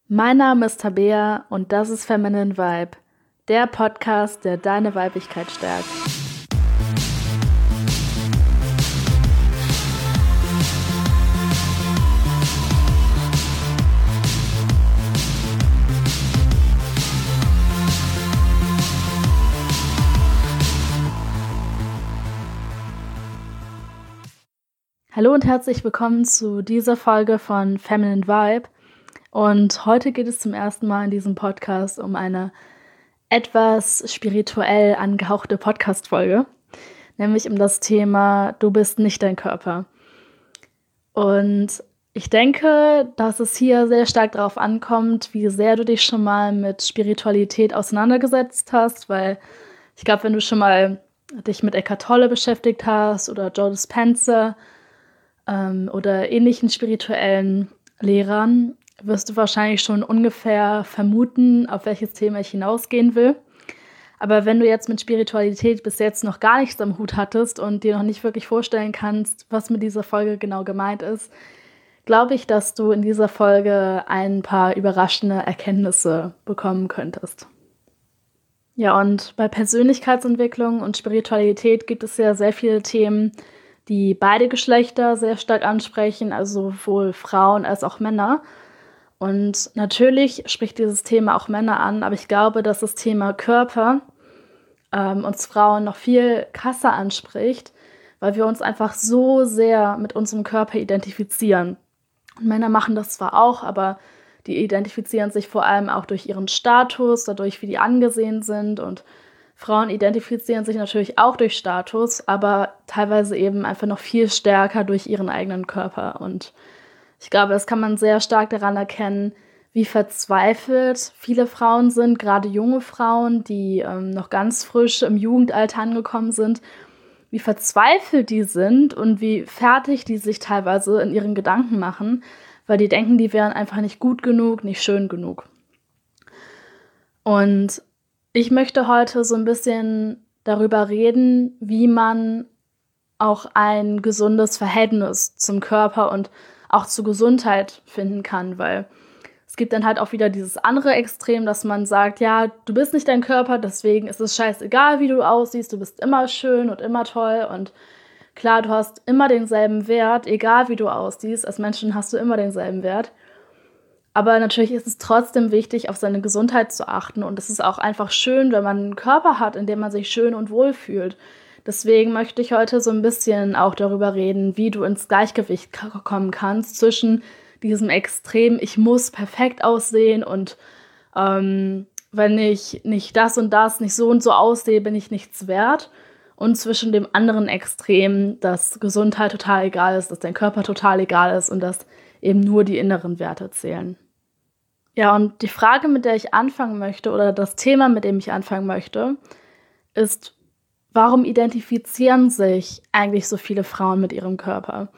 Mein Name ist Tabea und das ist Feminine Vibe, der Podcast, der deine Weiblichkeit stärkt. Hallo und herzlich willkommen zu dieser Folge von Feminine Vibe. Und heute geht es zum ersten Mal in diesem Podcast um eine etwas spirituell angehauchte Podcast-Folge, nämlich um das Thema Du bist nicht dein Körper. Und ich denke, dass es hier sehr stark darauf ankommt, wie sehr du dich schon mal mit Spiritualität auseinandergesetzt hast, weil ich glaube, wenn du schon mal dich mit Eckhart Tolle beschäftigt hast oder Joe Dispenza oder ähnlichen spirituellen Lehrern, wirst du wahrscheinlich schon ungefähr vermuten, auf welches Thema ich hinausgehen will. Aber wenn du jetzt mit Spiritualität bis jetzt noch gar nichts am Hut hattest und dir noch nicht wirklich vorstellen kannst, was mit dieser Folge genau gemeint ist, glaube ich, dass du in dieser Folge ein paar überraschende Erkenntnisse bekommen könntest. Ja, und bei Persönlichkeitsentwicklung und Spiritualität gibt es ja sehr viele Themen, die beide Geschlechter sehr stark ansprechen, also sowohl Frauen als auch Männer. Und natürlich spricht dieses Thema auch Männer an, aber ich glaube, dass das Thema Körper uns Frauen noch viel krasser anspricht, weil wir uns einfach so sehr mit unserem Körper identifizieren. Und Männer machen das zwar auch, aber die identifizieren sich vor allem auch durch ihren Status, dadurch, wie die angesehen sind. Und Frauen identifizieren sich natürlich auch durch Status, aber teilweise eben einfach noch viel stärker durch ihren eigenen Körper. Und ich glaube, das kann man sehr stark daran erkennen, wie verzweifelt viele Frauen sind, gerade junge Frauen, die noch ganz frisch im Jugendalter angekommen sind, wie verzweifelt die sind und wie fertig die sich teilweise in ihren Gedanken machen, weil die denken, die wären einfach nicht gut genug, nicht schön genug. Und ich möchte heute so ein bisschen darüber reden, wie man auch ein gesundes Verhältnis zum Körper und auch zur Gesundheit finden kann, weil es gibt dann halt auch wieder dieses andere Extrem, dass man sagt, ja, du bist nicht dein Körper, deswegen ist es scheißegal, wie du aussiehst, du bist immer schön und immer toll und klar, du hast immer denselben Wert, egal wie du aussiehst, als Menschen hast du immer denselben Wert. Aber natürlich ist es trotzdem wichtig, auf seine Gesundheit zu achten und es ist auch einfach schön, wenn man einen Körper hat, in dem man sich schön und wohl fühlt. Deswegen möchte ich heute so ein bisschen auch darüber reden, wie du ins Gleichgewicht kommen kannst zwischen diesem Extrem, ich muss perfekt aussehen und wenn ich nicht das und das, nicht so und so aussehe, bin ich nichts wert. Und zwischen dem anderen Extrem, dass Gesundheit total egal ist, dass dein Körper total egal ist und dass eben nur die inneren Werte zählen. Ja, und die Frage, mit der ich anfangen möchte, oder das Thema, mit dem ich anfangen möchte, ist, warum identifizieren sich eigentlich so viele Frauen mit ihrem Körper?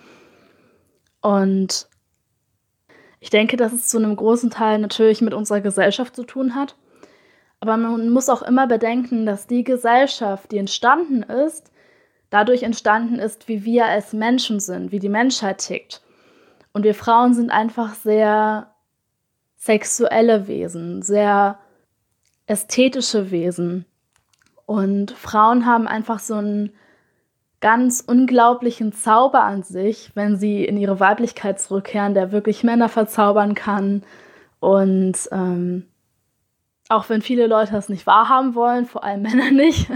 Und ich denke, dass es zu einem großen Teil natürlich mit unserer Gesellschaft zu tun hat. Aber man muss auch immer bedenken, dass die Gesellschaft, die entstanden ist, dadurch entstanden ist, wie wir als Menschen sind, wie die Menschheit tickt. Und wir Frauen sind einfach sehr sexuelle Wesen, sehr ästhetische Wesen. Und Frauen haben einfach so einen ganz unglaublichen Zauber an sich, wenn sie in ihre Weiblichkeit zurückkehren, der wirklich Männer verzaubern kann. Und auch wenn viele Leute das nicht wahrhaben wollen, vor allem Männer nicht,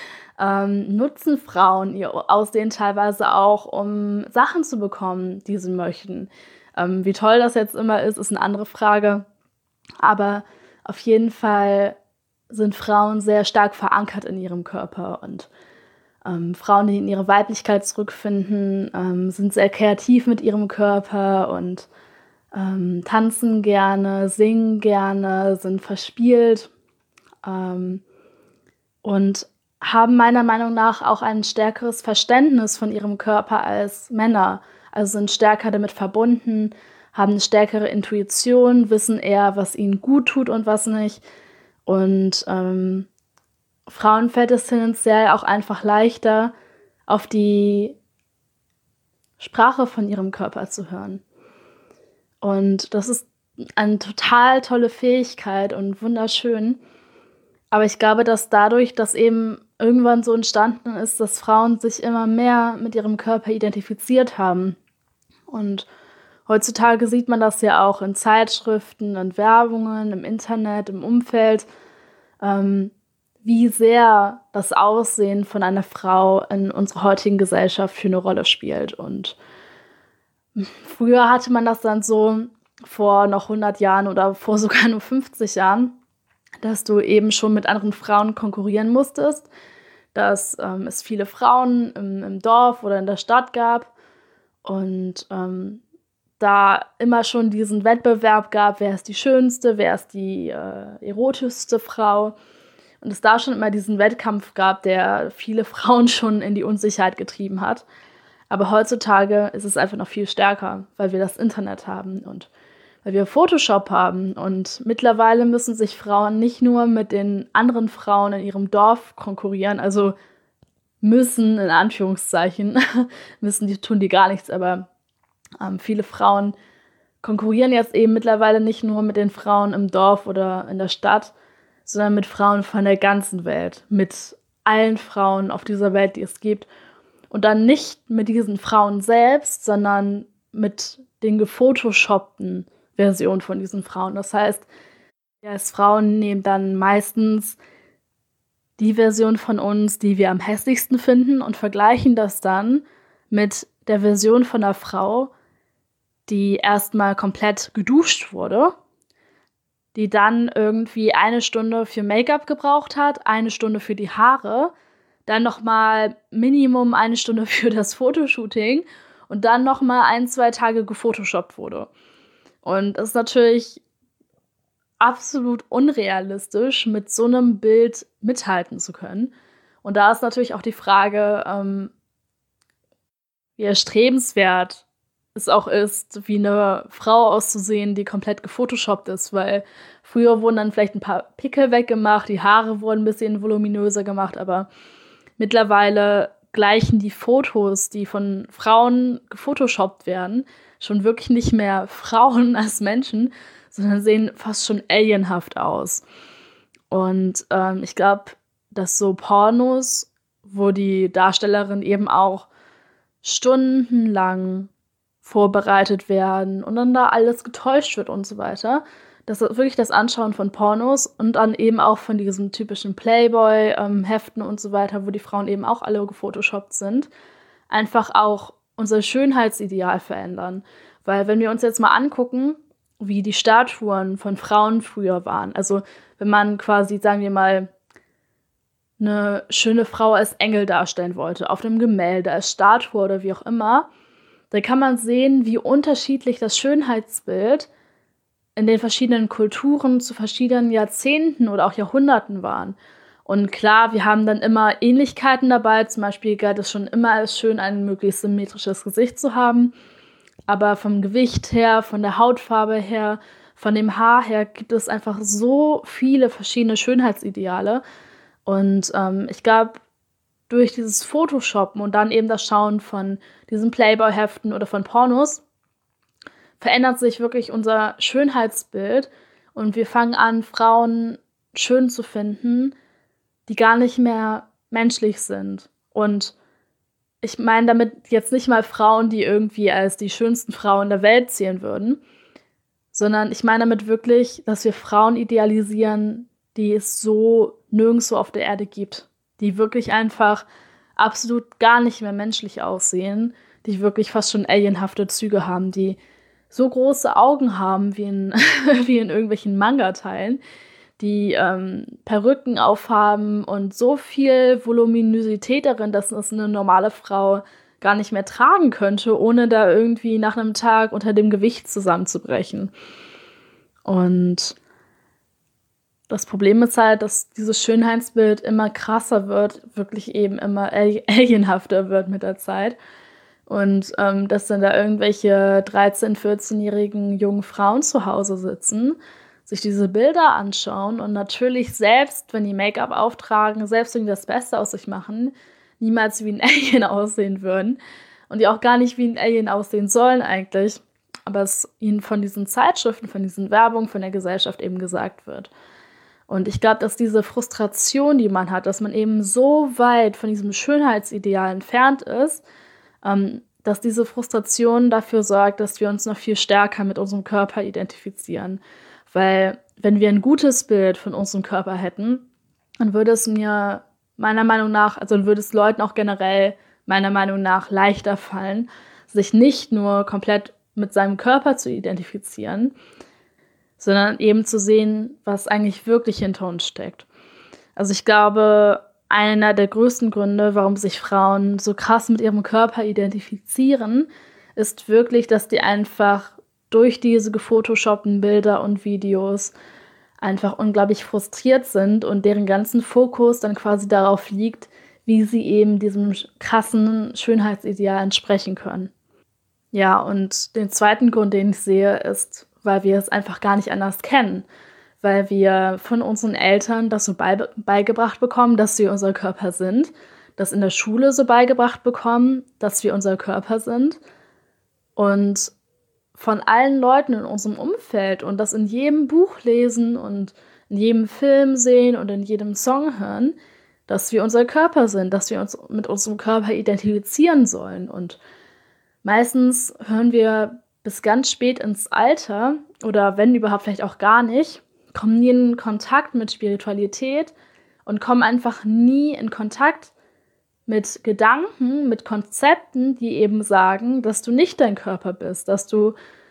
nutzen Frauen ihr Aussehen teilweise auch, um Sachen zu bekommen, die sie möchten. Wie toll das jetzt immer ist eine andere Frage. Aber auf jeden Fall sind Frauen sehr stark verankert in ihrem Körper. Und Frauen, die in ihre Weiblichkeit zurückfinden, sind sehr kreativ mit ihrem Körper und tanzen gerne, singen gerne, sind verspielt und haben meiner Meinung nach auch ein stärkeres Verständnis von ihrem Körper als Männer. Also sind stärker damit verbunden, haben eine stärkere Intuition, wissen eher, was ihnen gut tut und was nicht. Und Frauen fällt es tendenziell auch einfach leichter, auf die Sprache von ihrem Körper zu hören. Und das ist eine total tolle Fähigkeit und wunderschön. Aber ich glaube, dass dadurch, dass eben irgendwann so entstanden ist, dass Frauen sich immer mehr mit ihrem Körper identifiziert haben. Und heutzutage sieht man das ja auch in Zeitschriften, in Werbungen, im Internet, im Umfeld, wie sehr das Aussehen von einer Frau in unserer heutigen Gesellschaft für eine Rolle spielt. Und früher hatte man das dann so vor noch 100 Jahren oder vor sogar nur 50 Jahren, dass du eben schon mit anderen Frauen konkurrieren musstest, dass es viele Frauen im Dorf oder in der Stadt gab und da immer schon diesen Wettbewerb gab, wer ist die schönste, wer ist die erotischste Frau. Und es da schon immer diesen Wettkampf gab, der viele Frauen schon in die Unsicherheit getrieben hat. Aber heutzutage ist es einfach noch viel stärker, weil wir das Internet haben und weil wir Photoshop haben. Und mittlerweile müssen sich Frauen nicht nur mit den anderen Frauen in ihrem Dorf konkurrieren, also müssen, in Anführungszeichen, tun die gar nichts, aber viele Frauen konkurrieren jetzt eben mittlerweile nicht nur mit den Frauen im Dorf oder in der Stadt, sondern mit Frauen von der ganzen Welt, mit allen Frauen auf dieser Welt, die es gibt. Und dann nicht mit diesen Frauen selbst, sondern mit den gefotoshoppten Versionen von diesen Frauen. Das heißt, wir als Frauen nehmen dann meistens die Version von uns, die wir am hässlichsten finden, und vergleichen das dann mit der Version von einer Frau, die erstmal komplett geduscht wurde, die dann irgendwie 1 Stunde für Make-up gebraucht hat, 1 Stunde für die Haare, dann nochmal Minimum 1 Stunde für das Fotoshooting und dann nochmal 1-2 Tage gefotoshoppt wurde. Und es ist natürlich absolut unrealistisch, mit so einem Bild mithalten zu können. Und da ist natürlich auch die Frage, wie erstrebenswert es auch ist, wie eine Frau auszusehen, die komplett gefotoshoppt ist, weil früher wurden dann vielleicht ein paar Pickel weggemacht, die Haare wurden ein bisschen voluminöser gemacht, aber mittlerweile gleichen die Fotos, die von Frauen gefotoshoppt werden, schon wirklich nicht mehr Frauen als Menschen, sondern sehen fast schon alienhaft aus. Und ich glaube, dass so Pornos, wo die Darstellerin eben auch stundenlang vorbereitet werden und dann da alles getäuscht wird und so weiter. Das ist wirklich das Anschauen von Pornos und dann eben auch von diesen typischen Playboy-Heften und so weiter, wo die Frauen eben auch alle gefotoshoppt sind, einfach auch unser Schönheitsideal verändern. Weil wenn wir uns jetzt mal angucken, wie die Statuen von Frauen früher waren, also wenn man quasi, sagen wir mal, eine schöne Frau als Engel darstellen wollte, auf einem Gemälde, als Statue oder wie auch immer, dann kann man sehen, wie unterschiedlich das Schönheitsbild in den verschiedenen Kulturen zu verschiedenen Jahrzehnten oder auch Jahrhunderten waren. Und klar, wir haben dann immer Ähnlichkeiten dabei. Zum Beispiel galt es schon immer als schön, ein möglichst symmetrisches Gesicht zu haben. Aber vom Gewicht her, von der Hautfarbe her, von dem Haar her gibt es einfach so viele verschiedene Schönheitsideale. Und ich glaube, durch dieses Photoshoppen und dann eben das Schauen von diesen Playboy-Heften oder von Pornos verändert sich wirklich unser Schönheitsbild und wir fangen an, Frauen schön zu finden, die gar nicht mehr menschlich sind. Und ich meine damit jetzt nicht mal Frauen, die irgendwie als die schönsten Frauen der Welt zählen würden, sondern ich meine damit wirklich, dass wir Frauen idealisieren, die es so nirgendwo auf der Erde gibt, die wirklich einfach absolut gar nicht mehr menschlich aussehen, die wirklich fast schon alienhafte Züge haben, die so große Augen haben wie in, wie in irgendwelchen Manga-Teilen, die Perücken aufhaben und so viel Voluminosität darin, dass es eine normale Frau gar nicht mehr tragen könnte, ohne da irgendwie nach einem Tag unter dem Gewicht zusammenzubrechen. Und das Problem ist halt, dass dieses Schönheitsbild immer krasser wird, wirklich eben immer alienhafter wird mit der Zeit. Und dass dann da irgendwelche 13-, 14-jährigen jungen Frauen zu Hause sitzen, sich diese Bilder anschauen und natürlich selbst, wenn die Make-up auftragen, selbst wenn die das Beste aus sich machen, niemals wie ein Alien aussehen würden und die auch gar nicht wie ein Alien aussehen sollen eigentlich. aber es ihnen von diesen Zeitschriften, von diesen Werbungen, von der Gesellschaft eben gesagt wird. Und ich glaube, dass diese Frustration, die man hat, dass man eben so weit von diesem Schönheitsideal entfernt ist, dass diese Frustration dafür sorgt, dass wir uns noch viel stärker mit unserem Körper identifizieren. Weil wenn wir ein gutes Bild von unserem Körper hätten, dann würde es mir meiner Meinung nach, also dann würde es Leuten auch generell meiner Meinung nach leichter fallen, sich nicht nur komplett mit seinem Körper zu identifizieren, sondern eben zu sehen, was eigentlich wirklich hinter uns steckt. Also ich glaube, einer der größten Gründe, warum sich Frauen so krass mit ihrem Körper identifizieren, ist wirklich, dass die einfach durch diese gefotoshoppten Bilder und Videos einfach unglaublich frustriert sind und deren ganzen Fokus dann quasi darauf liegt, wie sie eben diesem krassen Schönheitsideal entsprechen können. Ja, und den zweiten Grund, den ich sehe, ist, weil wir es einfach gar nicht anders kennen. Weil wir von unseren Eltern das so beigebracht bekommen, dass wir unser Körper sind, das in der Schule so beigebracht bekommen, dass wir unser Körper sind und von allen Leuten in unserem Umfeld und das in jedem Buch lesen und in jedem Film sehen und in jedem Song hören, dass wir unser Körper sind, dass wir uns mit unserem Körper identifizieren sollen. Und meistens hören wir bis ganz spät ins Alter oder wenn überhaupt vielleicht auch gar nicht, kommen nie in Kontakt mit Spiritualität und kommen einfach nie in Kontakt mit Gedanken, mit Konzepten, die eben sagen, dass du nicht dein Körper bist, dass du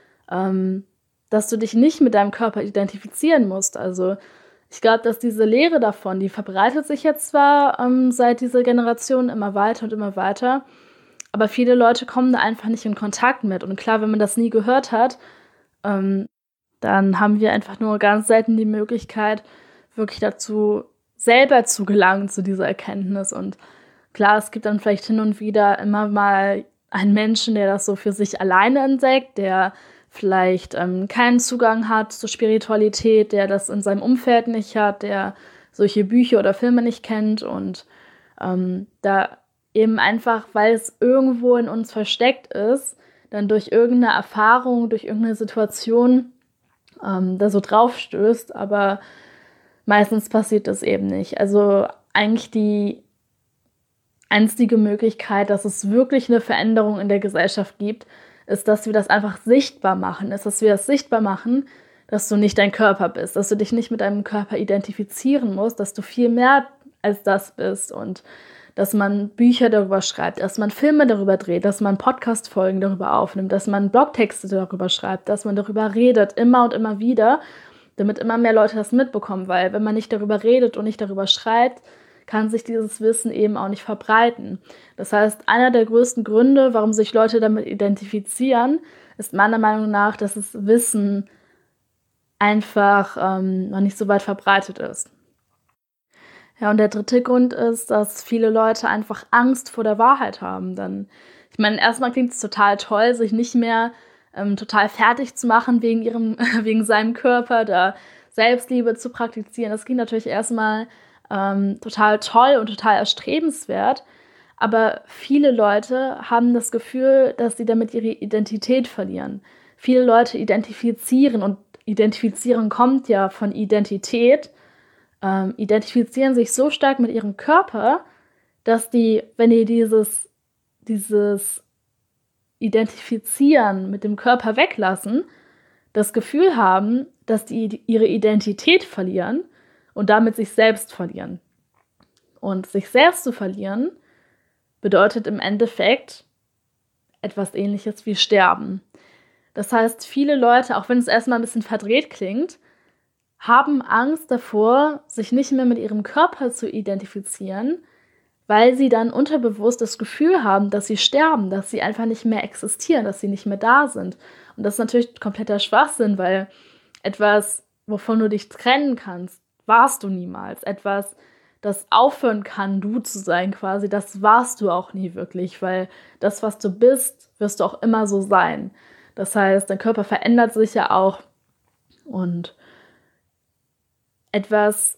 dich nicht mit deinem Körper identifizieren musst. Also ich glaube, dass diese Lehre davon, die verbreitet sich jetzt zwar seit dieser Generation immer weiter, aber viele Leute kommen da einfach nicht in Kontakt mit. Und klar, wenn man das nie gehört hat, dann haben wir einfach nur ganz selten die Möglichkeit, wirklich dazu selber zu gelangen, zu dieser Erkenntnis. Und klar, es gibt dann vielleicht hin und wieder immer mal einen Menschen, der das so für sich alleine entdeckt, der vielleicht keinen Zugang hat zur Spiritualität, der das in seinem Umfeld nicht hat, der solche Bücher oder Filme nicht kennt und da eben einfach, weil es irgendwo in uns versteckt ist, dann durch irgendeine Erfahrung, durch irgendeine Situation da so drauf stößt, aber meistens passiert das eben nicht. Also eigentlich die einzige Möglichkeit, dass es wirklich eine Veränderung in der Gesellschaft gibt, ist, dass wir das einfach sichtbar machen, dass du nicht dein Körper bist, dass du dich nicht mit deinem Körper identifizieren musst, dass du viel mehr als das bist und dass man Bücher darüber schreibt, dass man Filme darüber dreht, dass man Podcast-Folgen darüber aufnimmt, dass man Blogtexte darüber schreibt, dass man darüber redet, immer und immer wieder, damit immer mehr Leute das mitbekommen, weil wenn man nicht darüber redet und nicht darüber schreibt, kann sich dieses Wissen eben auch nicht verbreiten. Das heißt, einer der größten Gründe, warum sich Leute damit identifizieren, ist meiner Meinung nach, dass das Wissen einfach noch nicht so weit verbreitet ist. Ja, und der dritte Grund ist, dass viele Leute einfach Angst vor der Wahrheit haben. Denn ich meine, erstmal klingt es total toll, sich nicht mehr total fertig zu machen wegen seinem Körper, da Selbstliebe zu praktizieren. Das klingt natürlich erstmal total toll und total erstrebenswert. Aber viele Leute haben das Gefühl, dass sie damit ihre Identität verlieren. Viele Leute identifizieren und identifizieren kommt ja von Identität, identifizieren sich so stark mit ihrem Körper, dass die, wenn die dieses Identifizieren mit dem Körper weglassen, das Gefühl haben, dass die ihre Identität verlieren und damit sich selbst verlieren. Und sich selbst zu verlieren bedeutet im Endeffekt etwas Ähnliches wie sterben. Das heißt, viele Leute, auch wenn es erstmal ein bisschen verdreht klingt, haben Angst davor, sich nicht mehr mit ihrem Körper zu identifizieren, weil sie dann unterbewusst das Gefühl haben, dass sie sterben, dass sie einfach nicht mehr existieren, dass sie nicht mehr da sind. Und das ist natürlich kompletter Schwachsinn, weil etwas, wovon du dich trennen kannst, warst du niemals. Etwas, das aufhören kann, du zu sein quasi, das warst du auch nie wirklich, weil das, was du bist, wirst du auch immer so sein. Das heißt, dein Körper verändert sich ja auch und etwas,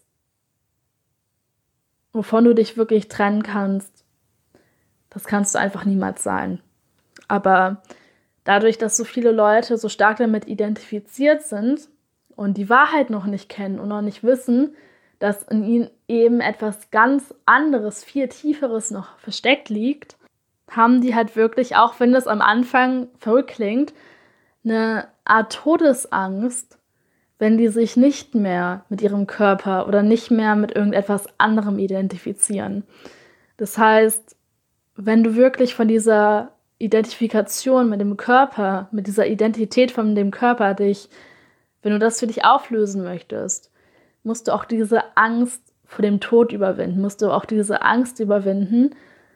wovon du dich wirklich trennen kannst, das kannst du einfach niemals sein. Aber dadurch, dass so viele Leute so stark damit identifiziert sind und die Wahrheit noch nicht kennen und noch nicht wissen, dass in ihnen eben etwas ganz anderes, viel Tieferes noch versteckt liegt, haben die halt wirklich, auch wenn das am Anfang verrückt klingt, eine Art Todesangst, wenn die sich nicht mehr mit ihrem Körper oder nicht mehr mit irgendetwas anderem identifizieren. Das heißt, wenn du wirklich von dieser Identifikation mit dem Körper, mit dieser Identität von dem Körper wenn du das für dich auflösen möchtest, musst du auch diese Angst vor dem Tod überwinden, musst du auch diese Angst überwinden,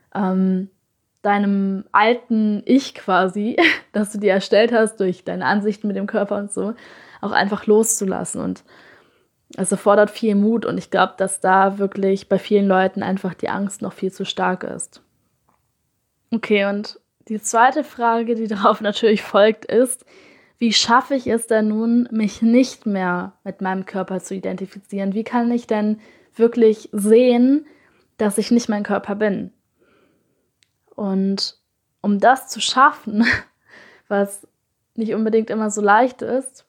deinem alten Ich quasi, das du dir erstellt hast durch deine Ansichten mit dem Körper und so, auch einfach loszulassen. Und es erfordert viel Mut und ich glaube, dass da wirklich bei vielen Leuten einfach die Angst noch viel zu stark ist. Okay, und die zweite Frage, die darauf natürlich folgt, ist, wie schaffe ich es denn nun, mich nicht mehr mit meinem Körper zu identifizieren? Wie kann ich denn wirklich sehen, dass ich nicht mein Körper bin? Und um das zu schaffen, was nicht unbedingt immer so leicht ist,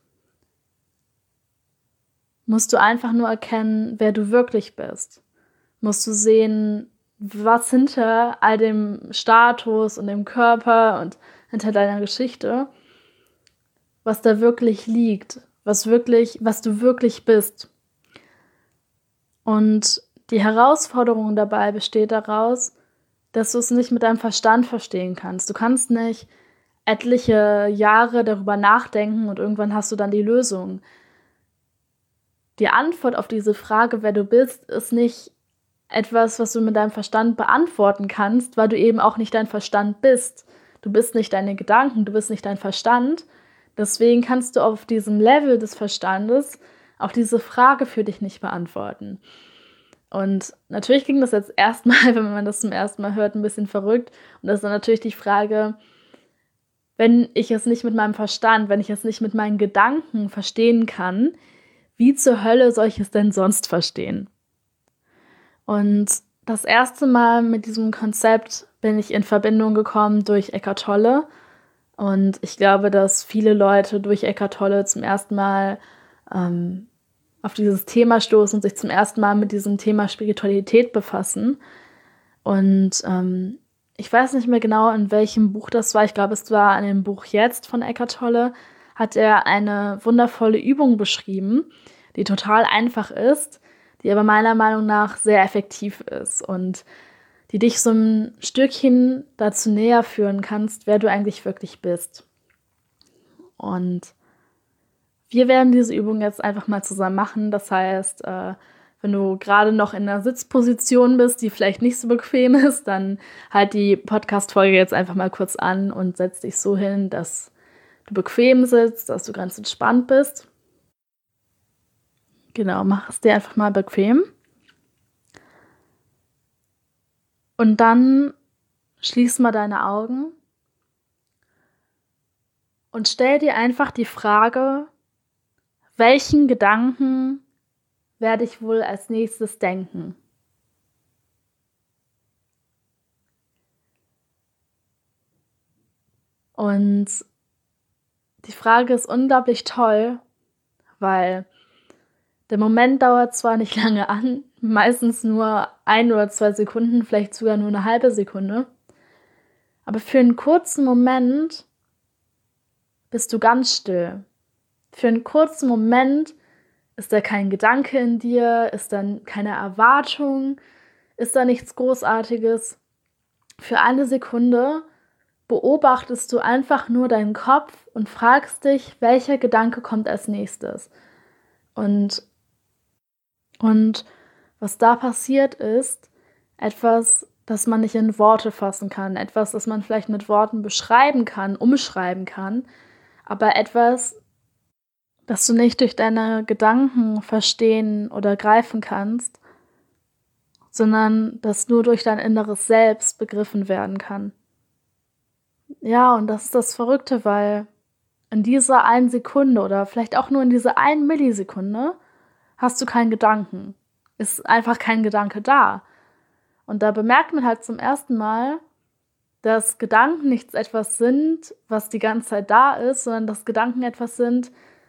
musst du einfach nur erkennen, wer du wirklich bist. Musst du sehen, was hinter all dem Status und dem Körper und hinter deiner Geschichte, was da wirklich liegt, was du wirklich bist. Und die Herausforderung dabei besteht daraus, dass du es nicht mit deinem Verstand verstehen kannst. Du kannst nicht etliche Jahre darüber nachdenken und irgendwann hast du dann die Lösung. Die Antwort auf diese Frage, wer du bist, ist nicht etwas, was du mit deinem Verstand beantworten kannst, weil du eben auch nicht dein Verstand bist. Du bist nicht deine Gedanken, du bist nicht dein Verstand. Deswegen kannst du auf diesem Level des Verstandes auch diese Frage für dich nicht beantworten. Und natürlich klingt das jetzt erstmal, wenn man das zum ersten Mal hört, ein bisschen verrückt. Und das ist dann natürlich die Frage, wenn ich es nicht mit meinem Verstand, wenn ich es nicht mit meinen Gedanken verstehen kann, wie zur Hölle soll ich es denn sonst verstehen? Und das erste Mal mit diesem Konzept bin ich in Verbindung gekommen durch Eckhart Tolle. Und ich glaube, dass viele Leute durch Eckhart Tolle zum ersten Mal auf dieses Thema stoßen und sich zum ersten Mal mit diesem Thema Spiritualität befassen. Und ich weiß nicht mehr genau, in welchem Buch das war. Ich glaube, es war in dem Buch Jetzt von Eckhart Tolle, hat er eine wundervolle Übung beschrieben, die total einfach ist, die aber meiner Meinung nach sehr effektiv ist und die dich so ein Stückchen dazu näher führen kannst, wer du eigentlich wirklich bist. Und wir werden diese Übung jetzt einfach mal zusammen machen. Das heißt, wenn du gerade noch in einer Sitzposition bist, die vielleicht nicht so bequem ist, dann halt die Podcast-Folge jetzt einfach mal kurz an und setz dich so hin, dass du bequem sitzt, dass du ganz entspannt bist. Genau, mach es dir einfach mal bequem. Und dann schließ mal deine Augen und stell dir einfach die Frage, welchen Gedanken werde ich wohl als nächstes denken? Und die Frage ist unglaublich toll, weil der Moment dauert zwar nicht lange an, meistens nur 1 oder 2 Sekunden, vielleicht sogar nur eine halbe Sekunde, aber für einen kurzen Moment bist du ganz still. Für einen kurzen Moment ist da kein Gedanke in dir, ist dann keine Erwartung, ist da nichts Großartiges. Für eine Sekunde beobachtest du einfach nur deinen Kopf und fragst dich, welcher Gedanke kommt als nächstes. Und was da passiert ist, etwas, das man nicht in Worte fassen kann, etwas, das man vielleicht mit Worten beschreiben kann, umschreiben kann, aber etwas, das du nicht durch deine Gedanken verstehen oder greifen kannst, sondern das nur durch dein inneres Selbst begriffen werden kann. Ja, und das ist das Verrückte, weil in dieser 1 Sekunde oder vielleicht auch nur in dieser 1 Millisekunde hast du keinen Gedanken. Ist einfach kein Gedanke da. Und da bemerkt man halt zum ersten Mal, dass Gedanken nichts etwas sind, was die ganze Zeit da ist, sondern dass Gedanken etwas sind,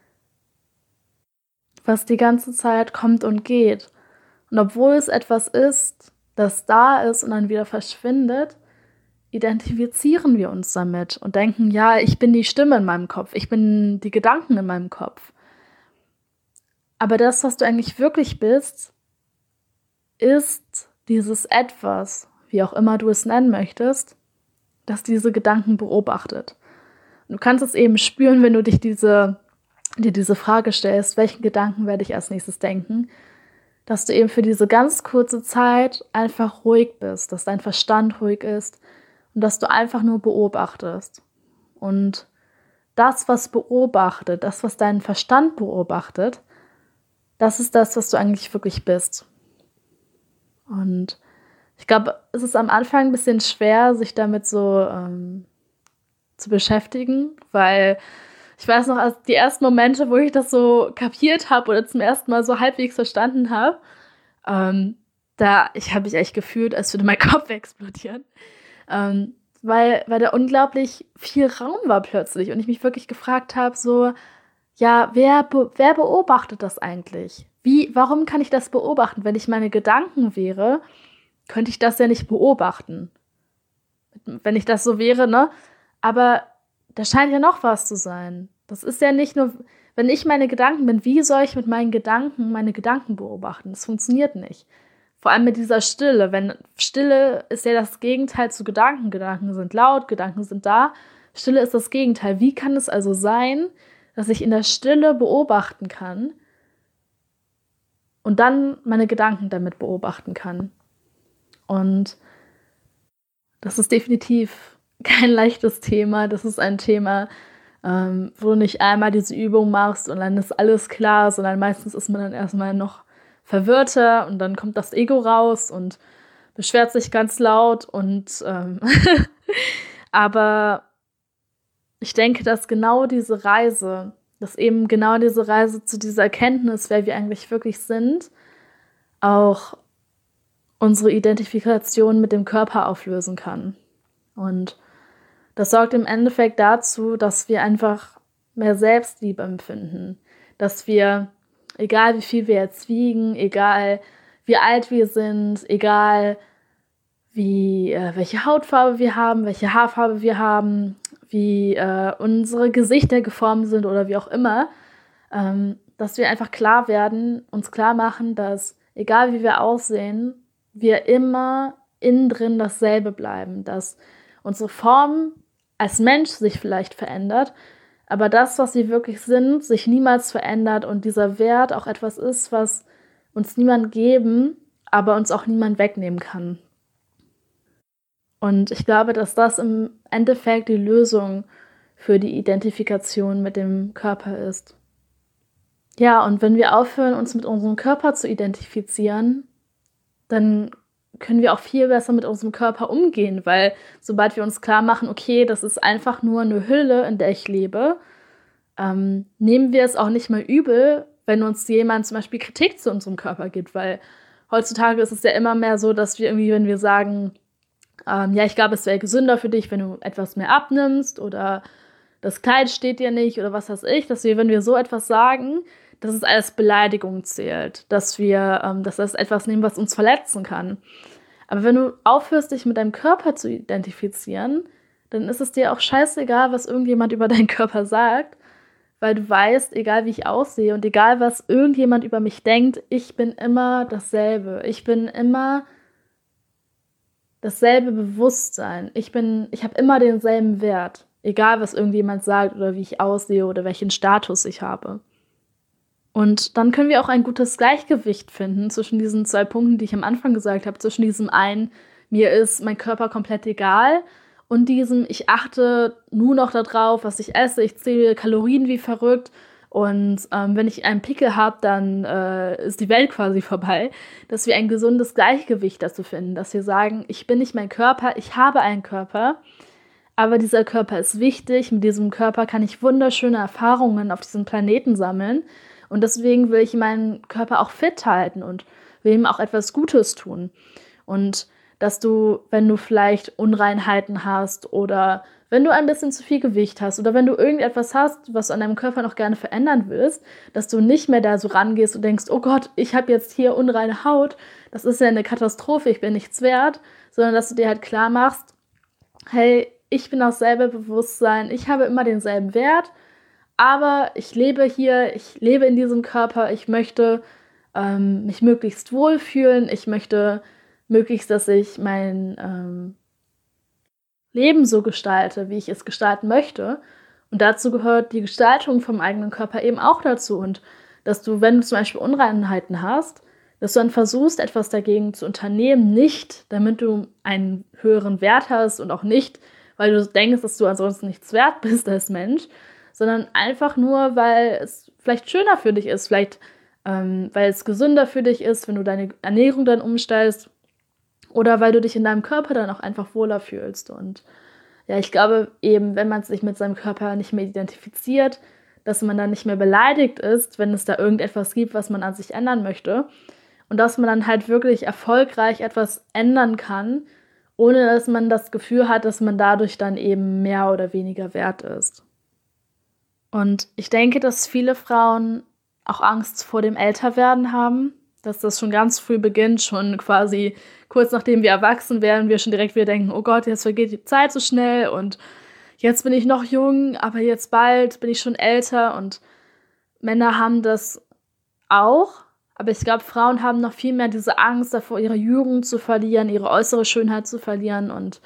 was die ganze Zeit kommt und geht. Und obwohl es etwas ist, das da ist und dann wieder verschwindet, identifizieren wir uns damit und denken, ja, ich bin die Stimme in meinem Kopf, ich bin die Gedanken in meinem Kopf. Aber das, was du eigentlich wirklich bist, ist dieses Etwas, wie auch immer du es nennen möchtest, das diese Gedanken beobachtet. Und du kannst es eben spüren, wenn du dir diese Frage stellst, welchen Gedanken werde ich als nächstes denken, dass du eben für diese ganz kurze Zeit einfach ruhig bist, dass dein Verstand ruhig ist und dass du einfach nur beobachtest. Und das, was beobachtet, das, was dein Verstand beobachtet, das ist das, was du eigentlich wirklich bist. Und ich glaube, es ist am Anfang ein bisschen schwer, sich damit so zu beschäftigen, weil ich weiß noch, als die ersten Momente, wo ich das so kapiert habe oder zum ersten Mal so halbwegs verstanden habe, ich habe mich echt gefühlt, als würde mein Kopf explodieren, weil da unglaublich viel Raum war plötzlich und ich mich wirklich gefragt habe, so, ja, wer beobachtet das eigentlich? Warum kann ich das beobachten? Wenn ich meine Gedanken wäre, könnte ich das ja nicht beobachten. Wenn ich das so wäre, ne? Aber da scheint ja noch was zu sein. Das ist ja nicht nur, wenn ich meine Gedanken bin, wie soll ich mit meinen Gedanken meine Gedanken beobachten? Das funktioniert nicht. Vor allem mit dieser Stille. Stille ist ja das Gegenteil zu Gedanken. Gedanken sind laut, Gedanken sind da. Stille ist das Gegenteil. Wie kann es also sein, dass ich in der Stille beobachten kann und dann meine Gedanken damit beobachten kann? Und das ist definitiv kein leichtes Thema. Das ist ein Thema, wo du nicht einmal diese Übung machst und dann ist alles klar, sondern meistens ist man dann erstmal noch verwirrter und dann kommt das Ego raus und beschwert sich ganz laut. Aber ich denke, dass eben genau diese Reise zu dieser Erkenntnis, wer wir eigentlich wirklich sind, auch unsere Identifikation mit dem Körper auflösen kann. Und das sorgt im Endeffekt dazu, dass wir einfach mehr Selbstliebe empfinden. Dass wir, egal wie viel wir jetzt wiegen, egal wie alt wir sind, egal welche Hautfarbe wir haben, welche Haarfarbe wir haben, wie unsere Gesichter geformt sind oder wie auch immer, dass wir einfach uns klar machen, dass egal wie wir aussehen, wir immer innen drin dasselbe bleiben, dass unsere Form als Mensch sich vielleicht verändert, aber das, was wir wirklich sind, sich niemals verändert und dieser Wert auch etwas ist, was uns niemand geben, aber uns auch niemand wegnehmen kann. Und ich glaube, dass das im Endeffekt die Lösung für die Identifikation mit dem Körper ist. Ja, und wenn wir aufhören, uns mit unserem Körper zu identifizieren, dann können wir auch viel besser mit unserem Körper umgehen, weil sobald wir uns klar machen, okay, das ist einfach nur eine Hülle, in der ich lebe, nehmen wir es auch nicht mehr übel, wenn uns jemand zum Beispiel Kritik zu unserem Körper gibt, weil heutzutage ist es ja immer mehr so, dass wir irgendwie, wenn wir sagen, ja, ich glaube, es wäre gesünder für dich, wenn du etwas mehr abnimmst oder das Kleid steht dir nicht oder was weiß ich, dass wir, wenn wir so etwas sagen, dass es als Beleidigung zählt, dass das etwas nehmen, was uns verletzen kann. Aber wenn du aufhörst, dich mit deinem Körper zu identifizieren, dann ist es dir auch scheißegal, was irgendjemand über deinen Körper sagt, weil du weißt, egal wie ich aussehe und egal was irgendjemand über mich denkt, ich bin immer dasselbe. Ich bin immer dasselbe Bewusstsein. Ich habe immer denselben Wert, egal was irgendjemand sagt oder wie ich aussehe oder welchen Status ich habe. Und dann können wir auch ein gutes Gleichgewicht finden zwischen diesen zwei Punkten, die ich am Anfang gesagt habe, zwischen diesem einen, mir ist mein Körper komplett egal, und diesem, ich achte nur noch darauf, was ich esse, ich zähle Kalorien wie verrückt und wenn ich einen Pickel habe, dann ist die Welt quasi vorbei, dass wir ein gesundes Gleichgewicht dazu finden, dass wir sagen, ich bin nicht mein Körper, ich habe einen Körper, aber dieser Körper ist wichtig, mit diesem Körper kann ich wunderschöne Erfahrungen auf diesem Planeten sammeln. Und deswegen will ich meinen Körper auch fit halten und will ihm auch etwas Gutes tun. Und dass du, wenn du vielleicht Unreinheiten hast oder wenn du ein bisschen zu viel Gewicht hast oder wenn du irgendetwas hast, was du an deinem Körper noch gerne verändern willst, dass du nicht mehr da so rangehst und denkst, oh Gott, ich habe jetzt hier unreine Haut, das ist ja eine Katastrophe, ich bin nichts wert, sondern dass du dir halt klar machst, hey, ich bin aus selber Bewusstsein, ich habe immer denselben Wert, aber ich lebe hier, ich lebe in diesem Körper, ich möchte mich möglichst wohlfühlen, ich möchte möglichst, dass ich mein Leben so gestalte, wie ich es gestalten möchte. Und dazu gehört die Gestaltung vom eigenen Körper eben auch dazu. Und dass du, wenn du zum Beispiel Unreinheiten hast, dass du dann versuchst, etwas dagegen zu unternehmen, nicht damit du einen höheren Wert hast und auch nicht, weil du denkst, dass du ansonsten nichts wert bist als Mensch, sondern einfach nur, weil es vielleicht schöner für dich ist, vielleicht weil es gesünder für dich ist, wenn du deine Ernährung dann umstellst oder weil du dich in deinem Körper dann auch einfach wohler fühlst. Und ja, ich glaube eben, wenn man sich mit seinem Körper nicht mehr identifiziert, dass man dann nicht mehr beleidigt ist, wenn es da irgendetwas gibt, was man an sich ändern möchte. Und dass man dann halt wirklich erfolgreich etwas ändern kann, ohne dass man das Gefühl hat, dass man dadurch dann eben mehr oder weniger wert ist. Und ich denke, dass viele Frauen auch Angst vor dem Älterwerden haben, dass das schon ganz früh beginnt, schon quasi kurz nachdem wir erwachsen werden, wir schon direkt wieder denken, oh Gott, jetzt vergeht die Zeit so schnell und jetzt bin ich noch jung, aber jetzt bald bin ich schon älter. Und Männer haben das auch, aber ich glaube, Frauen haben noch viel mehr diese Angst davor, ihre Jugend zu verlieren, ihre äußere Schönheit zu verlieren. Und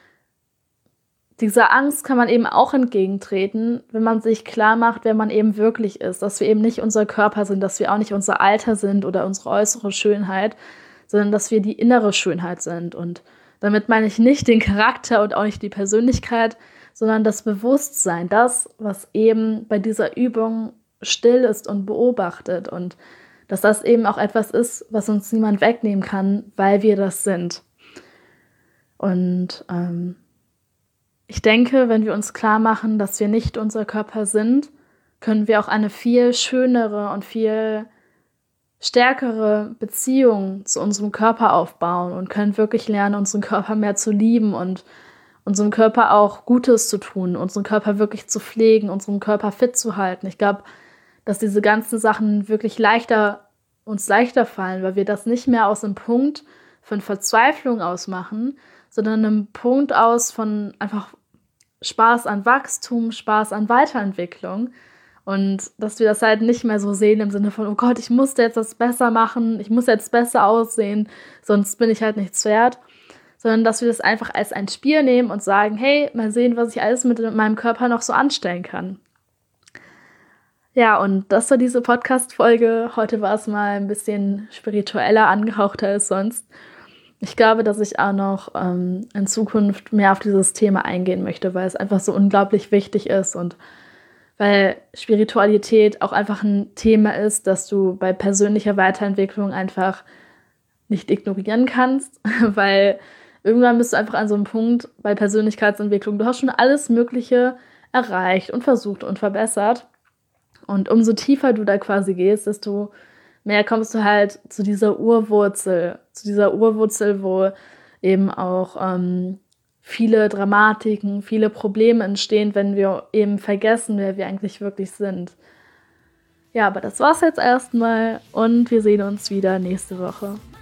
dieser Angst kann man eben auch entgegentreten, wenn man sich klar macht, wer man eben wirklich ist. Dass wir eben nicht unser Körper sind, dass wir auch nicht unser Alter sind oder unsere äußere Schönheit, sondern dass wir die innere Schönheit sind. Und damit meine ich nicht den Charakter und auch nicht die Persönlichkeit, sondern das Bewusstsein, das, was eben bei dieser Übung still ist und beobachtet. Und dass das eben auch etwas ist, was uns niemand wegnehmen kann, weil wir das sind. Und ich denke, wenn wir uns klar machen, dass wir nicht unser Körper sind, können wir auch eine viel schönere und viel stärkere Beziehung zu unserem Körper aufbauen und können wirklich lernen, unseren Körper mehr zu lieben und unserem Körper auch Gutes zu tun, unseren Körper wirklich zu pflegen, unseren Körper fit zu halten. Ich glaube, dass diese ganzen Sachen wirklich uns leichter fallen, weil wir das nicht mehr aus einem Punkt von Verzweiflung ausmachen, sondern einem Punkt aus von einfach Spaß an Wachstum, Spaß an Weiterentwicklung. Und dass wir das halt nicht mehr so sehen im Sinne von, oh Gott, ich muss jetzt das besser machen, ich muss jetzt besser aussehen, sonst bin ich halt nichts wert. Sondern dass wir das einfach als ein Spiel nehmen und sagen, hey, mal sehen, was ich alles mit meinem Körper noch so anstellen kann. Ja, und das war diese Podcast-Folge. Heute war es mal ein bisschen spiritueller angehauchter als sonst. Ich glaube, dass ich auch noch in Zukunft mehr auf dieses Thema eingehen möchte, weil es einfach so unglaublich wichtig ist und weil Spiritualität auch einfach ein Thema ist, das du bei persönlicher Weiterentwicklung einfach nicht ignorieren kannst, weil irgendwann bist du einfach an so einem Punkt bei Persönlichkeitsentwicklung, du hast schon alles Mögliche erreicht und versucht und verbessert. Und umso tiefer du da quasi gehst, desto mehr kommst du halt zu dieser Urwurzel, wo eben auch viele Dramatiken, viele Probleme entstehen, wenn wir eben vergessen, wer wir eigentlich wirklich sind. Ja, aber das war's jetzt erstmal und wir sehen uns wieder nächste Woche.